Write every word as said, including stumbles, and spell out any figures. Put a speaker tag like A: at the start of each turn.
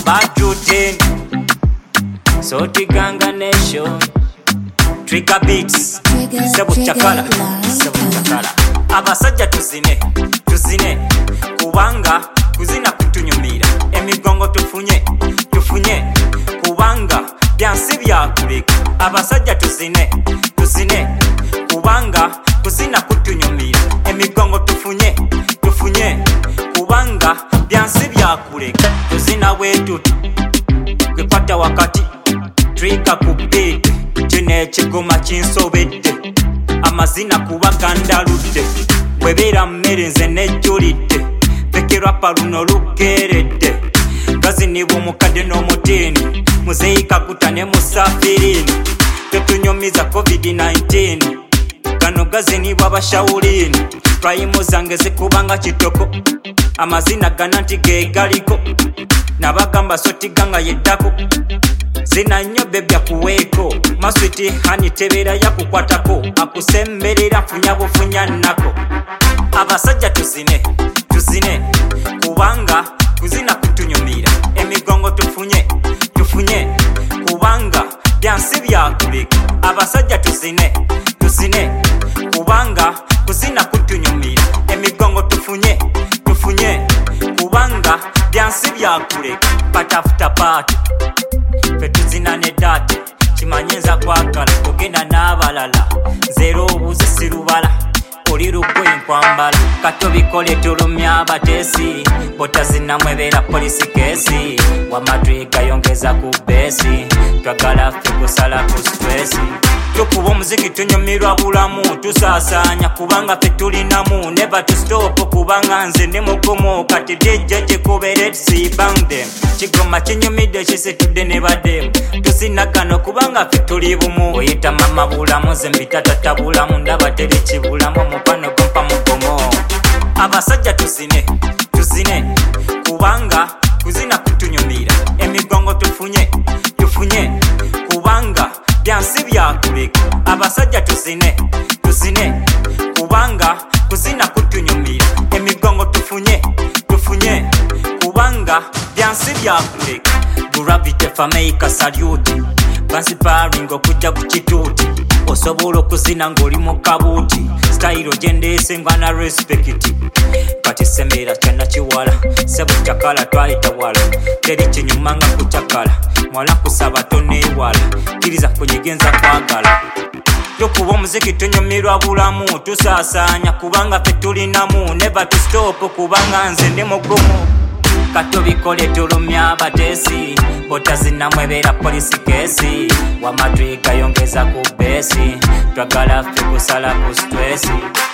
A: abajuten Soti Ganga Nation Trigger Beats Sebu Chakala Sebu Chakala Abasajja tuzine tuzine kubanga kuzina kutunyumira emigongo tufunye tufunye kubanga byansi byakuleka abasajja tuzine tuzine kubanga kuzina kutunyumira emigongo tufunye tufunye kubanga byansi byakuleka tuzina wetu kwepata wakati Trigger ku beat kine kigoma kinsobedde amazina kuba gandaludde bwebera mmere nze nejjulidde pekerapa luno lukeredde gazinibwa omukadde n'omutiini muzeyika guta ne musafirini tetunyumiza covid nineteen gano gazinibwa abashawulini twayimu zange zikubanga kitoko amazina gana nti ge galiko nabagamba sotiganga yeddako zina nnyo bebya kuweeko maswiti hani tebeera yakukwatako akusemberera funya bufunya nnako abasajja tuzine tuzine kubanga kuzina kutunyumira emigongo tufunye tufunye kubanga byansi byakuleka abasajja tuzine tuzine kubanga kuzina kutunyumira emigongo tufunye tufunye kubanga byansi byakuleka patafuta pati fetuzina ne dati kimanyiza kwagala kugenda n'abalala zero obuze sirubala oli lugwe nkwambala kato bikole tulumya abateesi botazinamwebera polisi kesi wamadriga yongeza ku besi twagala ffe kusala ku stresi tukuba omuziki tunyumirwa bulamu tusaasanya kubanga ffe tulinamu never to stop kubanga nze ndi mugumu kati dijja kikubere tusibangdem kigoma kinyumidde kisitudde ne baddemu tusinagano kubanga ffe tuli bumu oyita mama bulamu ze mbitatata bulamu ndaba teri kibulamu omupano gompa mugomo abasajja tuzine tuzine kubanga kuzina kutunyumira emigongo tufunye tufunye kubanga byansi byakuleka abasajja tuzine tuzine kubanga kuzina kutunyumira emigongo tufunye tufunye kubanga byansi byakuleka gravity fameika salute bansiparing okujja ku kituuti osobola okuzina ng'oli mu kabuuti style gyendeese nga na respect kati sembera kyonna kiwala sebukyakala twalitawala teri kinyuma nga kukyakala mwala kusaba toneewala kkiriza kunyigenza kwagala tukuba omuziki tunyumirwa bulamu tusaasanya kubanga ffe tulinamu never to stop kubanga nze ndi mugumu kato bikole tulumya abateesi botazinamwebera polisi kesi wamadriga yongeza ku besi twagala ffe kusala ku stresi